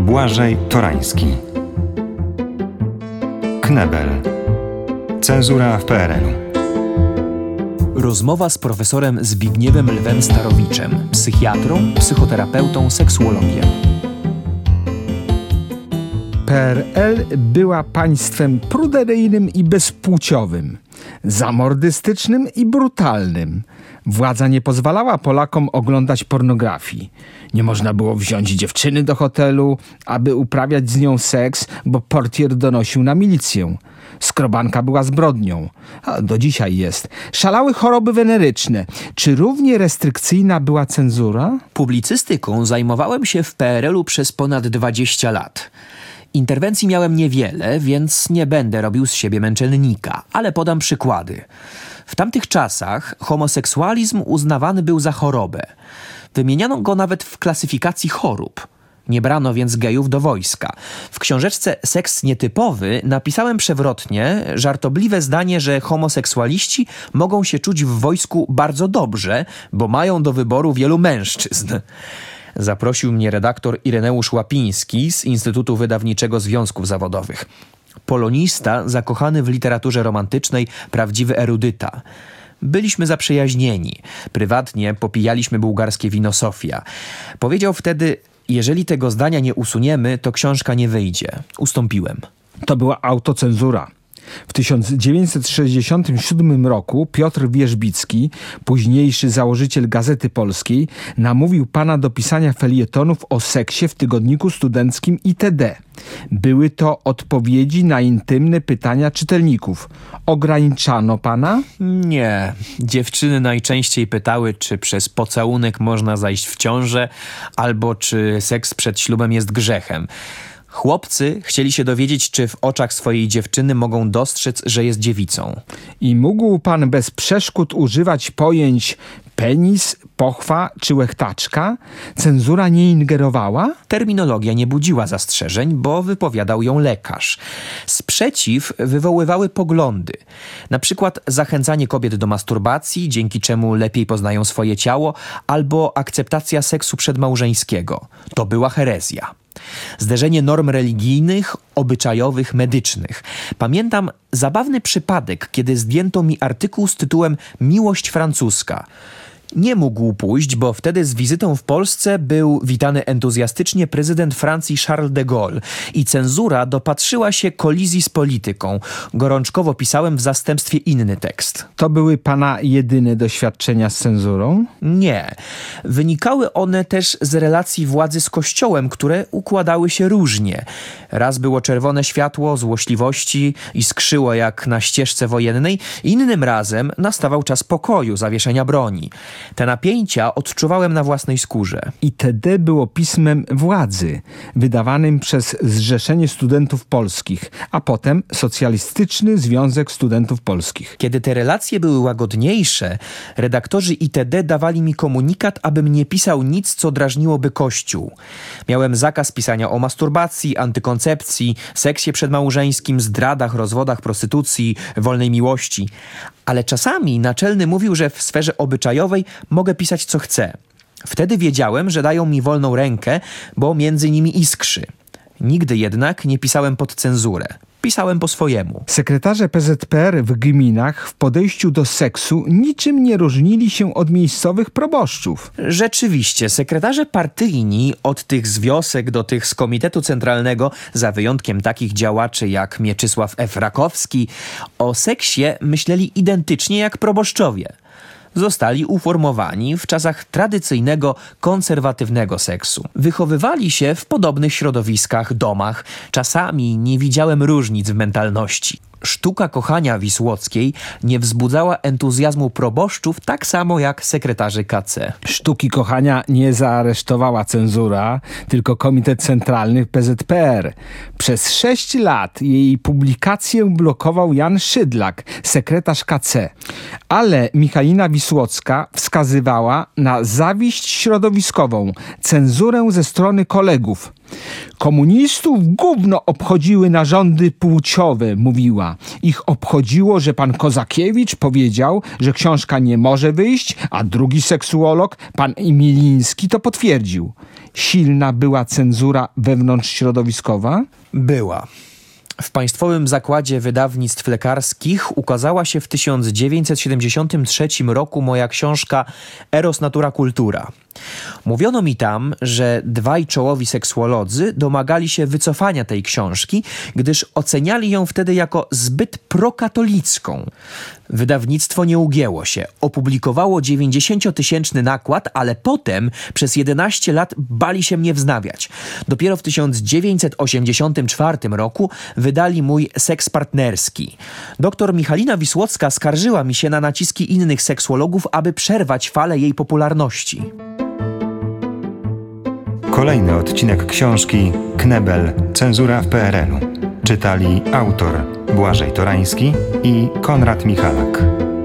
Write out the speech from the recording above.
Błażej Torański. Knebel. Cenzura w PRL-u. Rozmowa z profesorem Zbigniewem Lwem Starowiczem, psychiatrą, psychoterapeutą, seksuologiem. PRL była państwem pruderyjnym i bezpłciowym, zamordystycznym i brutalnym. Władza nie pozwalała Polakom oglądać pornografii. Nie można było wziąć dziewczyny do hotelu, aby uprawiać z nią seks, bo portier donosił na milicję. Skrobanka była zbrodnią. A do dzisiaj jest. Szalały choroby weneryczne. Czy równie restrykcyjna była cenzura? Publicystyką zajmowałem się w PRL-u przez ponad 20 lat. Interwencji miałem niewiele, więc nie będę robił z siebie męczennika, ale podam przykłady. W tamtych czasach homoseksualizm uznawany był za chorobę. Wymieniano go nawet w klasyfikacji chorób. Nie brano więc gejów do wojska. W książeczce Seks nietypowy napisałem przewrotnie żartobliwe zdanie, że homoseksualiści mogą się czuć w wojsku bardzo dobrze, bo mają do wyboru wielu mężczyzn. Zaprosił mnie redaktor Ireneusz Łapiński z Instytutu Wydawniczego Związków Zawodowych. Polonista, zakochany w literaturze romantycznej, prawdziwy erudyta. Byliśmy zaprzyjaźnieni. Prywatnie popijaliśmy bułgarskie wino Sofia. Powiedział wtedy: jeżeli tego zdania nie usuniemy, to książka nie wyjdzie. Ustąpiłem. To była autocenzura. W 1967 roku Piotr Wierzbicki, późniejszy założyciel Gazety Polskiej, namówił pana do pisania felietonów o seksie w tygodniku studenckim ITD. Były to odpowiedzi na intymne pytania czytelników. Ograniczano pana? Nie. Dziewczyny najczęściej pytały, czy przez pocałunek można zajść w ciążę, albo czy seks przed ślubem jest grzechem. Chłopcy chcieli się dowiedzieć, czy w oczach swojej dziewczyny mogą dostrzec, że jest dziewicą. I mógł pan bez przeszkód używać pojęć penis, pochwa czy łechtaczka? Cenzura nie ingerowała? Terminologia nie budziła zastrzeżeń, bo wypowiadał ją lekarz. Sprzeciw wywoływały poglądy. Na przykład zachęcanie kobiet do masturbacji, dzięki czemu lepiej poznają swoje ciało, albo akceptacja seksu przedmałżeńskiego. To była herezja. Zderzenie norm religijnych, obyczajowych, medycznych. Pamiętam zabawny przypadek, kiedy zdjęto mi artykuł z tytułem „Miłość francuska”. Nie mógł pójść, bo wtedy z wizytą w Polsce był witany entuzjastycznie prezydent Francji Charles de Gaulle i cenzura dopatrzyła się kolizji z polityką. Gorączkowo pisałem w zastępstwie inny tekst. To były pana jedyne doświadczenia z cenzurą? Nie. Wynikały one też z relacji władzy z Kościołem, które układały się różnie. Raz było czerwone światło złośliwości i skrzyło jak na ścieżce wojennej, innym razem nastawał czas pokoju, zawieszenia broni. Te napięcia odczuwałem na własnej skórze. ITD było pismem władzy, wydawanym przez Zrzeszenie Studentów Polskich, a potem Socjalistyczny Związek Studentów Polskich. Kiedy te relacje były łagodniejsze, redaktorzy ITD dawali mi komunikat, abym nie pisał nic, co drażniłoby Kościół. Miałem zakaz pisania o masturbacji, antykoncepcji, seksie przedmałżeńskim, zdradach, rozwodach, prostytucji, wolnej miłości. Ale czasami naczelny mówił, że w sferze obyczajowej mogę pisać co chcę. Wtedy wiedziałem, że dają mi wolną rękę, bo między nimi iskrzy. Nigdy jednak nie pisałem pod cenzurę. Pisałem po swojemu. Sekretarze PZPR w gminach w podejściu do seksu niczym nie różnili się od miejscowych proboszczów. Rzeczywiście, sekretarze partyjni, od tych z wiosek do tych z Komitetu Centralnego, za wyjątkiem takich działaczy jak Mieczysław F. Rakowski, o seksie myśleli identycznie jak proboszczowie. Zostali uformowani w czasach tradycyjnego, konserwatywnego seksu. Wychowywali się w podobnych środowiskach, domach. Czasami nie widziałem różnic w mentalności. Sztuka kochania Wisłockiej nie wzbudzała entuzjazmu proboszczów tak samo jak sekretarzy KC. Sztuki kochania nie zaaresztowała cenzura, tylko Komitet Centralny PZPR. Przez 6 lat jej publikację blokował Jan Szydlak, sekretarz KC. Ale Michalina Wisłocka wskazywała na zawiść środowiskową, cenzurę ze strony kolegów. Komunistów gówno obchodziły narządy płciowe, mówiła. Ich obchodziło, że pan Kozakiewicz powiedział, że książka nie może wyjść, a drugi seksuolog, pan Emiliński, to potwierdził. Silna była cenzura wewnątrzśrodowiskowa? Była. W Państwowym Zakładzie Wydawnictw Lekarskich ukazała się w 1973 roku moja książka Eros Natura Kultura. Mówiono mi tam, że dwaj czołowi seksuolodzy domagali się wycofania tej książki, gdyż oceniali ją wtedy jako zbyt prokatolicką. Wydawnictwo nie ugięło się. Opublikowało 90-tysięczny nakład, ale potem przez 11 lat bali się mnie wznawiać. Dopiero w 1984 roku wydali mój seks partnerski. Doktor Michalina Wisłocka skarżyła mi się na naciski innych seksuologów, aby przerwać falę jej popularności. Kolejny odcinek książki Knebel. Cenzura w PRL-u. Czytali autor Błażej Torański i Konrad Michalak.